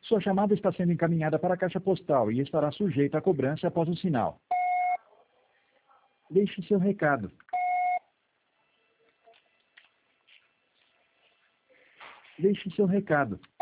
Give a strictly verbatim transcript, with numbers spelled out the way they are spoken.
Sua chamada está sendo encaminhada para a caixa postal e estará sujeita a cobrança após o sinal. Deixe seu recado. Deixe seu recado.